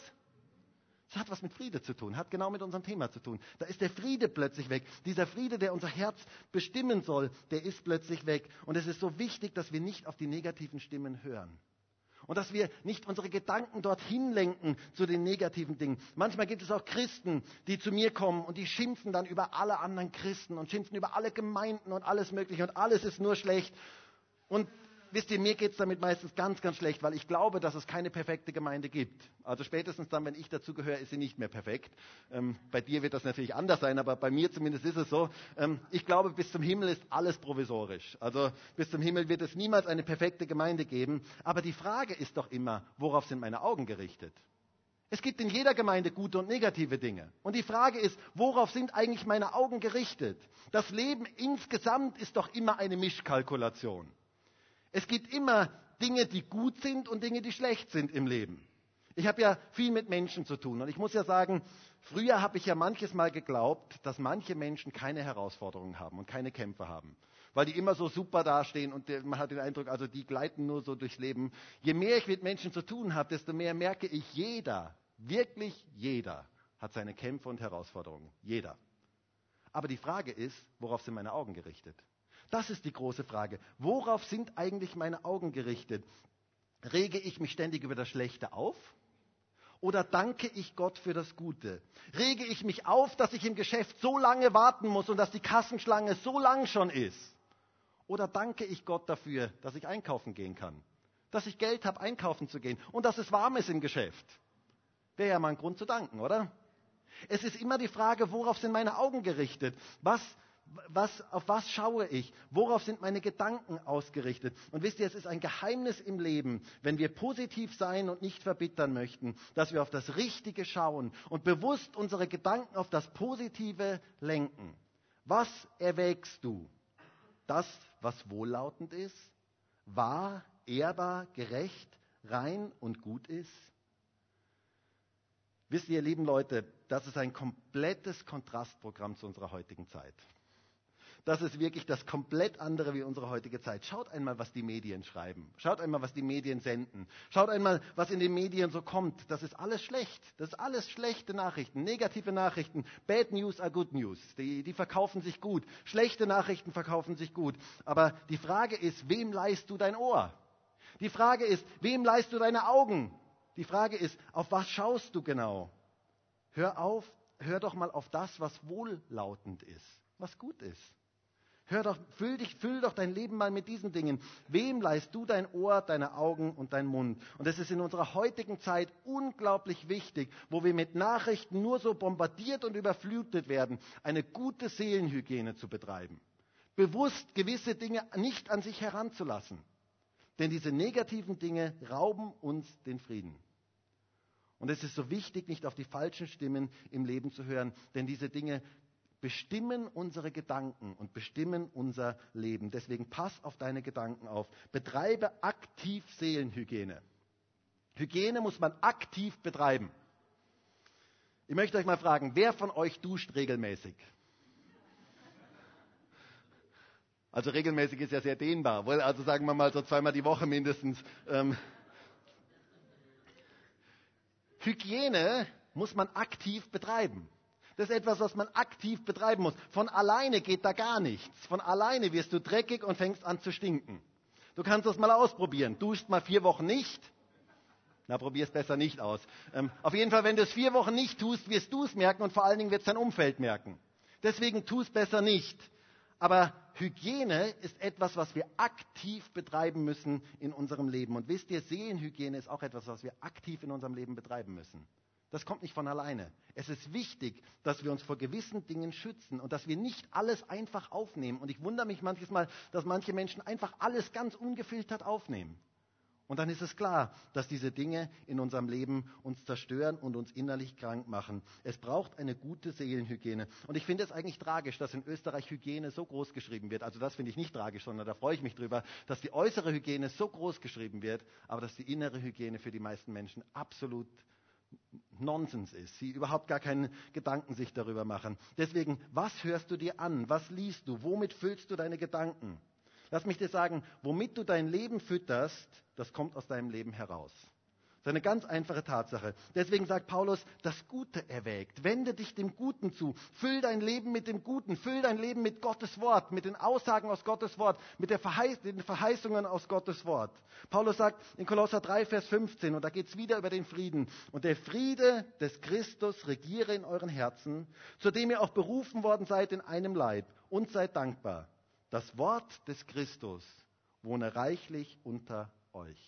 Das hat was mit Friede zu tun, hat genau mit unserem Thema zu tun. Da ist der Friede plötzlich weg. Dieser Friede, der unser Herz bestimmen soll, der ist plötzlich weg. Und es ist so wichtig, dass wir nicht auf die negativen Stimmen hören. Und dass wir nicht unsere Gedanken dorthin lenken zu den negativen Dingen. Manchmal gibt es auch Christen, die zu mir kommen und die schimpfen dann über alle anderen Christen und schimpfen über alle Gemeinden und alles Mögliche und alles ist nur schlecht. Und wisst ihr, mir geht es damit meistens ganz, ganz schlecht, weil ich glaube, dass es keine perfekte Gemeinde gibt. Also spätestens dann, wenn ich dazugehöre, ist sie nicht mehr perfekt. Bei dir wird das natürlich anders sein, aber bei mir zumindest ist es so. Ich glaube, bis zum Himmel ist alles provisorisch. Also bis zum Himmel wird es niemals eine perfekte Gemeinde geben. Aber die Frage ist doch immer, worauf sind meine Augen gerichtet? Es gibt in jeder Gemeinde gute und negative Dinge. Und die Frage ist, worauf sind eigentlich meine Augen gerichtet? Das Leben insgesamt ist doch immer eine Mischkalkulation. Es gibt immer Dinge, die gut sind und Dinge, die schlecht sind im Leben. Ich habe ja viel mit Menschen zu tun und ich muss ja sagen, früher habe ich ja manches Mal geglaubt, dass manche Menschen keine Herausforderungen haben und keine Kämpfe haben, weil die immer so super dastehen und man hat den Eindruck, also die gleiten nur so durchs Leben. Je mehr ich mit Menschen zu tun habe, desto mehr merke ich, wirklich jeder hat seine Kämpfe und Herausforderungen. Jeder. Aber die Frage ist, worauf sind meine Augen gerichtet? Das ist die große Frage. Worauf sind eigentlich meine Augen gerichtet? Rege ich mich ständig über das Schlechte auf? Oder danke ich Gott für das Gute? Rege ich mich auf, dass ich im Geschäft so lange warten muss und dass die Kassenschlange so lang schon ist? Oder danke ich Gott dafür, dass ich einkaufen gehen kann? Dass ich Geld habe, einkaufen zu gehen und dass es warm ist im Geschäft? Wäre ja mal ein Grund zu danken, oder? Es ist immer die Frage, worauf sind meine Augen gerichtet? Auf was schaue ich? Worauf sind meine Gedanken ausgerichtet? Und wisst ihr, es ist ein Geheimnis im Leben, wenn wir positiv sein und nicht verbittern möchten, dass wir auf das Richtige schauen und bewusst unsere Gedanken auf das Positive lenken. Was erwägst du? Das, was wohllautend ist, wahr, ehrbar, gerecht, rein und gut ist? Wisst ihr, lieben Leute, das ist ein komplettes Kontrastprogramm zu unserer heutigen Zeit. Das ist wirklich das komplett andere wie unsere heutige Zeit. Schaut einmal, was die Medien schreiben. Schaut einmal, was die Medien senden. Schaut einmal, was in den Medien so kommt. Das ist alles schlecht. Das ist alles schlechte Nachrichten, negative Nachrichten. Bad News are good news. Die verkaufen sich gut. Schlechte Nachrichten verkaufen sich gut. Aber die Frage ist, wem leihst du dein Ohr? Die Frage ist, wem leihst du deine Augen? Die Frage ist, auf was schaust du genau? Hör doch mal auf das, was wohllautend ist, was gut ist. Füll doch dein Leben mal mit diesen Dingen. Wem leihst du dein Ohr, deine Augen und dein Mund? Und es ist in unserer heutigen Zeit unglaublich wichtig, wo wir mit Nachrichten nur so bombardiert und überflutet werden, eine gute Seelenhygiene zu betreiben. Bewusst gewisse Dinge nicht an sich heranzulassen. Denn diese negativen Dinge rauben uns den Frieden. Und es ist so wichtig, nicht auf die falschen Stimmen im Leben zu hören, denn diese Dinge bestimmen unsere Gedanken und bestimmen unser Leben. Deswegen pass auf deine Gedanken auf. Betreibe aktiv Seelenhygiene. Hygiene muss man aktiv betreiben. Ich möchte euch mal fragen, wer von euch duscht regelmäßig? Also regelmäßig ist ja sehr dehnbar. Also sagen wir mal so 2-mal die Woche mindestens. Hygiene muss man aktiv betreiben. Das ist etwas, was man aktiv betreiben muss. Von alleine geht da gar nichts. Von alleine wirst du dreckig und fängst an zu stinken. Du kannst das mal ausprobieren. Duschst mal 4 Wochen nicht. Na, probier es besser nicht aus. Auf jeden Fall, wenn du es 4 Wochen nicht tust, wirst du es merken und vor allen Dingen wird es dein Umfeld merken. Deswegen tu es besser nicht. Aber Hygiene ist etwas, was wir aktiv betreiben müssen in unserem Leben. Und wisst ihr, Seelenhygiene ist auch etwas, was wir aktiv in unserem Leben betreiben müssen. Das kommt nicht von alleine. Es ist wichtig, dass wir uns vor gewissen Dingen schützen und dass wir nicht alles einfach aufnehmen. Und ich wundere mich manches Mal, dass manche Menschen einfach alles ganz ungefiltert aufnehmen. Und dann ist es klar, dass diese Dinge in unserem Leben uns zerstören und uns innerlich krank machen. Es braucht eine gute Seelenhygiene. Und ich finde es eigentlich tragisch, dass in Österreich Hygiene so groß geschrieben wird. Also das finde ich nicht tragisch, sondern da freue ich mich drüber, dass die äußere Hygiene so groß geschrieben wird, aber dass die innere Hygiene für die meisten Menschen absolut Nonsens ist. Sie überhaupt gar keinen Gedanken sich darüber machen. Deswegen, was hörst du dir an? Was liest du? Womit füllst du deine Gedanken? Lass mich dir sagen, womit du dein Leben fütterst, das kommt aus deinem Leben heraus. Das ist eine ganz einfache Tatsache. Deswegen sagt Paulus, das Gute erwägt. Wende dich dem Guten zu. Füll dein Leben mit dem Guten. Füll dein Leben mit Gottes Wort, mit den Aussagen aus Gottes Wort, mit den Verheißungen aus Gottes Wort. Paulus sagt in Kolosser 3, Vers 15, und da geht es wieder über den Frieden. Und der Friede des Christus regiere in euren Herzen, zu dem ihr auch berufen worden seid in einem Leib. Und seid dankbar. Das Wort des Christus wohne reichlich unter euch.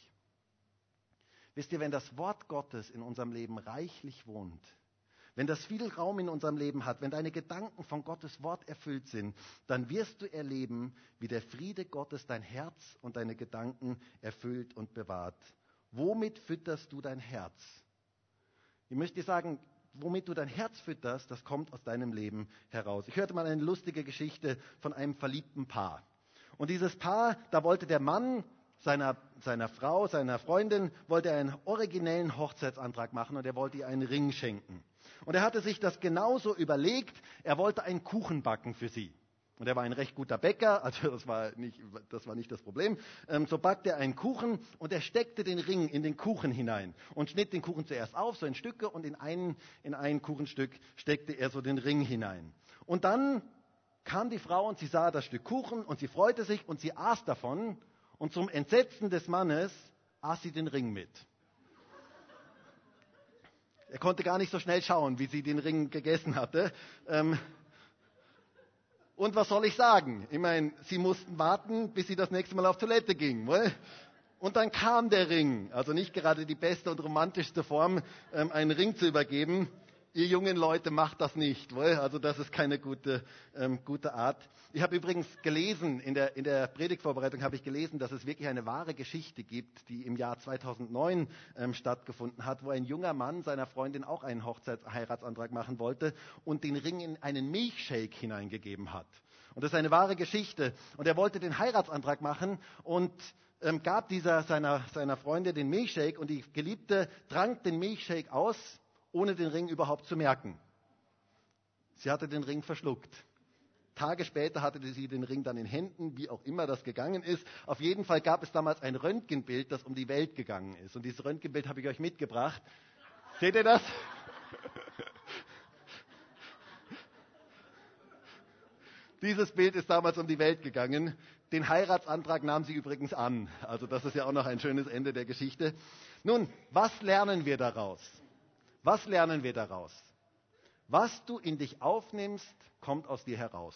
Wisst ihr, wenn das Wort Gottes in unserem Leben reichlich wohnt, wenn das viel Raum in unserem Leben hat, wenn deine Gedanken von Gottes Wort erfüllt sind, dann wirst du erleben, wie der Friede Gottes dein Herz und deine Gedanken erfüllt und bewahrt. Womit fütterst du dein Herz? Ich möchte dir sagen, womit du dein Herz fütterst, das kommt aus deinem Leben heraus. Ich hörte mal eine lustige Geschichte von einem verliebten Paar. Und dieses Paar, da wollte der Mann seiner Frau, seiner Freundin, wollte er einen originellen Hochzeitsantrag machen und er wollte ihr einen Ring schenken. Und er hatte sich das genauso überlegt, er wollte einen Kuchen backen für sie. Und er war ein recht guter Bäcker, also das war nicht das Problem. So backte er einen Kuchen und er steckte den Ring in den Kuchen hinein und schnitt den Kuchen zuerst auf, so in Stücke, und in ein Kuchenstück steckte er so den Ring hinein. Und dann kam die Frau und sie sah das Stück Kuchen und sie freute sich und sie aß davon. Und zum Entsetzen des Mannes aß sie den Ring mit. Er konnte gar nicht so schnell schauen, wie sie den Ring gegessen hatte. Und was soll ich sagen? Ich meine, sie mussten warten, bis sie das nächste Mal auf Toilette ging. Und dann kam der Ring. Also nicht gerade die beste und romantischste Form, einen Ring zu übergeben. Ihr jungen Leute, macht das nicht. Also das ist keine gute Art. Ich habe übrigens gelesen, in der Predigtvorbereitung habe ich gelesen, dass es wirklich eine wahre Geschichte gibt, die im Jahr 2009 stattgefunden hat, wo ein junger Mann seiner Freundin auch einen Heiratsantrag machen wollte und den Ring in einen Milchshake hineingegeben hat. Und das ist eine wahre Geschichte. Und er wollte den Heiratsantrag machen und gab seiner Freundin den Milchshake und die Geliebte trank den Milchshake aus, ohne den Ring überhaupt zu merken. Sie hatte den Ring verschluckt. Tage später hatte sie den Ring dann in Händen, wie auch immer das gegangen ist. Auf jeden Fall gab es damals ein Röntgenbild, das um die Welt gegangen ist. Und dieses Röntgenbild habe ich euch mitgebracht. Seht ihr das? Dieses Bild ist damals um die Welt gegangen. Den Heiratsantrag nahm sie übrigens an. Also das ist ja auch noch ein schönes Ende der Geschichte. Nun, was lernen wir daraus? Was lernen wir daraus? Was du in dich aufnimmst, kommt aus dir heraus.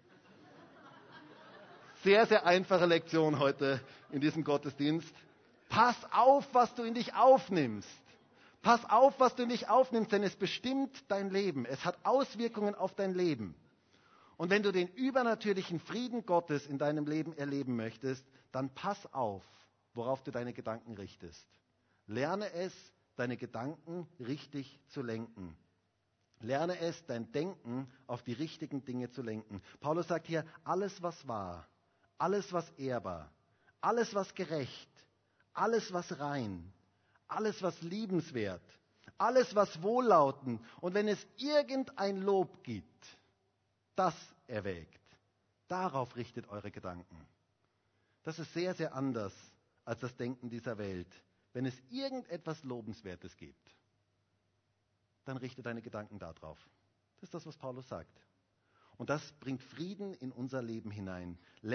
Sehr, sehr einfache Lektion heute in diesem Gottesdienst. Pass auf, was du in dich aufnimmst. Pass auf, was du in dich aufnimmst, denn es bestimmt dein Leben. Es hat Auswirkungen auf dein Leben. Und wenn du den übernatürlichen Frieden Gottes in deinem Leben erleben möchtest, dann pass auf, worauf du deine Gedanken richtest. Lerne es, deine Gedanken richtig zu lenken. Lerne es, dein Denken auf die richtigen Dinge zu lenken. Paulus sagt hier, alles was wahr, alles was ehrbar, alles was gerecht, alles was rein, alles was liebenswert, alles was wohllautend und wenn es irgendein Lob gibt, das erwägt. Darauf richtet eure Gedanken. Das ist sehr, sehr anders als das Denken dieser Welt. Wenn es irgendetwas Lobenswertes gibt, dann richte deine Gedanken darauf. Das ist das, was Paulus sagt. Und das bringt Frieden in unser Leben hinein.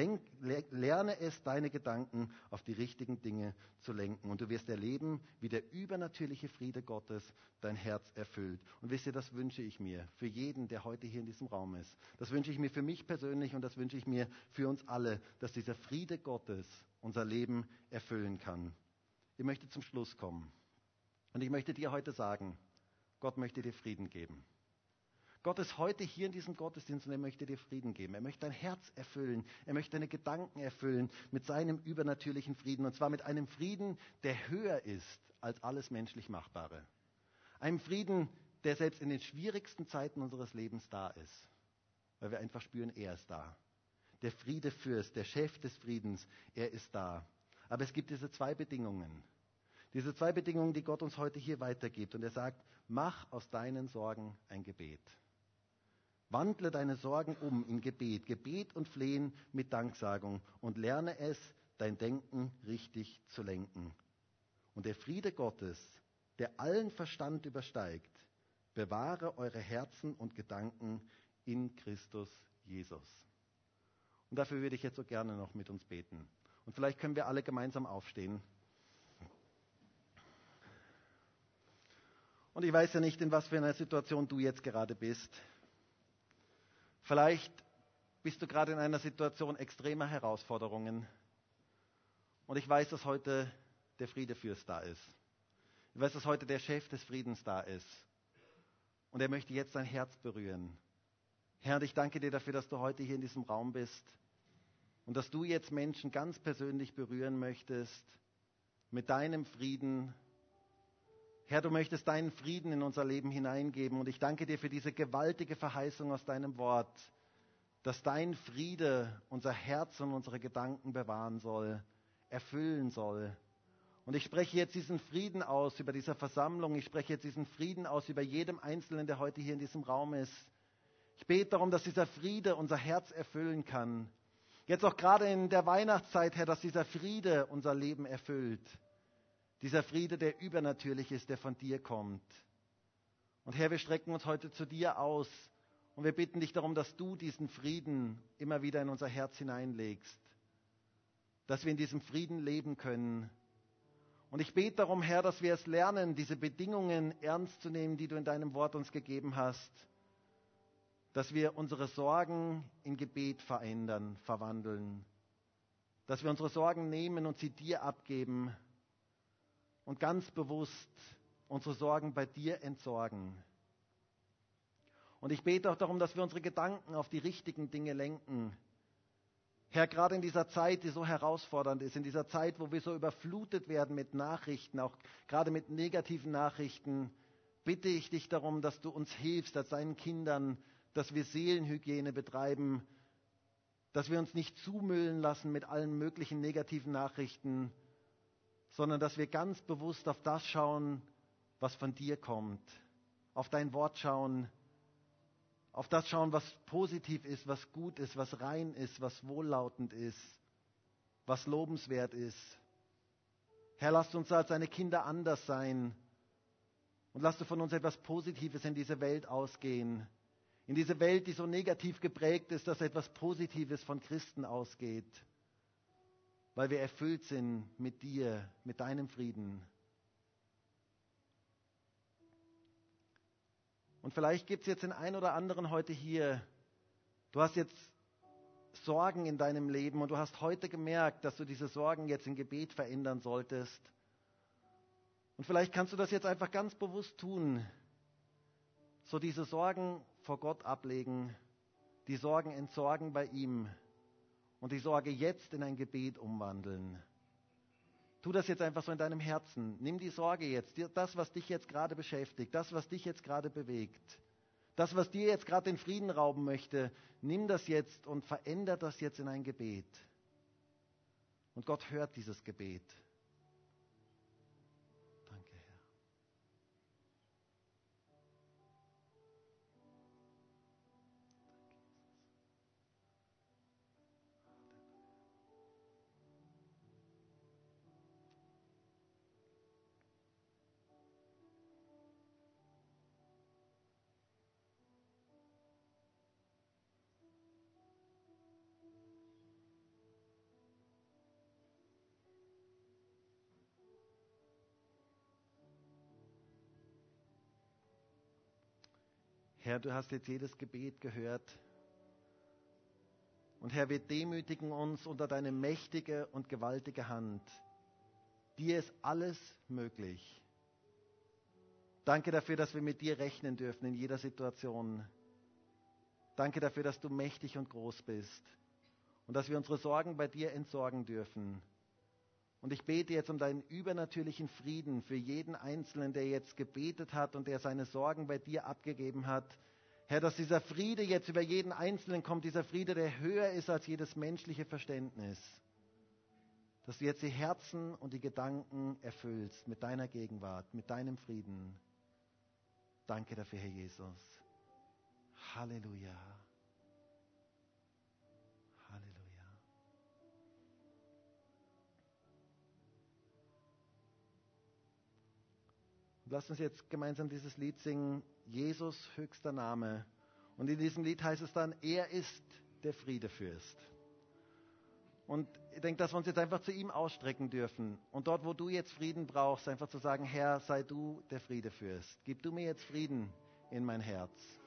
Lerne es, deine Gedanken auf die richtigen Dinge zu lenken. Und du wirst erleben, wie der übernatürliche Friede Gottes dein Herz erfüllt. Und wisst ihr, das wünsche ich mir für jeden, der heute hier in diesem Raum ist. Das wünsche ich mir für mich persönlich und das wünsche ich mir für uns alle, dass dieser Friede Gottes unser Leben erfüllen kann. Ich möchte zum Schluss kommen. Und ich möchte dir heute sagen, Gott möchte dir Frieden geben. Gott ist heute hier in diesem Gottesdienst und er möchte dir Frieden geben. Er möchte dein Herz erfüllen. Er möchte deine Gedanken erfüllen mit seinem übernatürlichen Frieden. Und zwar mit einem Frieden, der höher ist als alles menschlich Machbare. Einem Frieden, der selbst in den schwierigsten Zeiten unseres Lebens da ist. Weil wir einfach spüren, er ist da. Der Friedefürst, der Chef des Friedens, er ist da. Aber es gibt diese zwei Bedingungen. Diese zwei Bedingungen, die Gott uns heute hier weitergibt. Und er sagt, mach aus deinen Sorgen ein Gebet. Wandle deine Sorgen um in Gebet. Gebet und Flehen mit Danksagung. Und lerne es, dein Denken richtig zu lenken. Und der Friede Gottes, der allen Verstand übersteigt, bewahre eure Herzen und Gedanken in Christus Jesus. Und dafür würde ich jetzt so gerne noch mit uns beten. Und vielleicht können wir alle gemeinsam aufstehen. Und ich weiß ja nicht, in was für einer Situation du jetzt gerade bist. Vielleicht bist du gerade in einer Situation extremer Herausforderungen. Und ich weiß, dass heute der Friedefürst da ist. Ich weiß, dass heute der Chef des Friedens da ist. Und er möchte jetzt dein Herz berühren. Herr, und ich danke dir dafür, dass du heute hier in diesem Raum bist. Und dass du jetzt Menschen ganz persönlich berühren möchtest mit deinem Frieden. Herr, du möchtest deinen Frieden in unser Leben hineingeben. Und ich danke dir für diese gewaltige Verheißung aus deinem Wort, dass dein Friede unser Herz und unsere Gedanken bewahren soll, erfüllen soll. Und ich spreche jetzt diesen Frieden aus über dieser Versammlung. Ich spreche jetzt diesen Frieden aus über jedem Einzelnen, der heute hier in diesem Raum ist. Ich bete darum, dass dieser Friede unser Herz erfüllen kann. Jetzt auch gerade in der Weihnachtszeit, Herr, dass dieser Friede unser Leben erfüllt. Dieser Friede, der übernatürlich ist, der von dir kommt. Und Herr, wir strecken uns heute zu dir aus und wir bitten dich darum, dass du diesen Frieden immer wieder in unser Herz hineinlegst. Dass wir in diesem Frieden leben können. Und ich bete darum, Herr, dass wir es lernen, diese Bedingungen ernst zu nehmen, die du in deinem Wort uns gegeben hast. Dass wir unsere Sorgen in Gebet verändern, verwandeln. Dass wir unsere Sorgen nehmen und sie dir abgeben. Und ganz bewusst unsere Sorgen bei dir entsorgen. Und ich bete auch darum, dass wir unsere Gedanken auf die richtigen Dinge lenken. Herr, gerade in dieser Zeit, die so herausfordernd ist, in dieser Zeit, wo wir so überflutet werden mit Nachrichten, auch gerade mit negativen Nachrichten, bitte ich dich darum, dass du uns hilfst als deinen Kindern, dass wir Seelenhygiene betreiben, dass wir uns nicht zumüllen lassen mit allen möglichen negativen Nachrichten, sondern dass wir ganz bewusst auf das schauen, was von dir kommt, auf dein Wort schauen, auf das schauen, was positiv ist, was gut ist, was rein ist, was wohllautend ist, was lobenswert ist. Herr, lasst uns als deine Kinder anders sein und lasst du von uns etwas Positives in diese Welt ausgehen. In diese Welt, die so negativ geprägt ist, dass etwas Positives von Christen ausgeht, weil wir erfüllt sind mit dir, mit deinem Frieden. Und vielleicht gibt es jetzt den einen oder anderen heute hier, du hast jetzt Sorgen in deinem Leben und du hast heute gemerkt, dass du diese Sorgen jetzt in Gebet verändern solltest. Und vielleicht kannst du das jetzt einfach ganz bewusst tun, so diese Sorgen vor Gott ablegen, die Sorgen entsorgen bei ihm und die Sorge jetzt in ein Gebet umwandeln. Tu das jetzt einfach so in deinem Herzen. Nimm die Sorge jetzt, das, was dich jetzt gerade beschäftigt, das, was dich jetzt gerade bewegt, das, was dir jetzt gerade den Frieden rauben möchte, nimm das jetzt und veränder das jetzt in ein Gebet. Und Gott hört dieses Gebet. Danke, Herr. Herr, du hast jetzt jedes Gebet gehört. Und Herr, wir demütigen uns unter deine mächtige und gewaltige Hand. Dir ist alles möglich. Danke dafür, dass wir mit dir rechnen dürfen in jeder Situation. Danke dafür, dass du mächtig und groß bist und dass wir unsere Sorgen bei dir entsorgen dürfen. Und ich bete jetzt um deinen übernatürlichen Frieden für jeden Einzelnen, der jetzt gebetet hat und der seine Sorgen bei dir abgegeben hat. Herr, dass dieser Friede jetzt über jeden Einzelnen kommt, dieser Friede, der höher ist als jedes menschliche Verständnis. Dass du jetzt die Herzen und die Gedanken erfüllst mit deiner Gegenwart, mit deinem Frieden. Danke dafür, Herr Jesus. Halleluja. Halleluja. Und lasst uns jetzt gemeinsam dieses Lied singen, Jesus höchster Name. Und in diesem Lied heißt es dann, er ist der Friedefürst. Und ich denke, dass wir uns jetzt einfach zu ihm ausstrecken dürfen. Und dort, wo du jetzt Frieden brauchst, einfach zu sagen, Herr, sei du der Friedefürst. Gib du mir jetzt Frieden in mein Herz.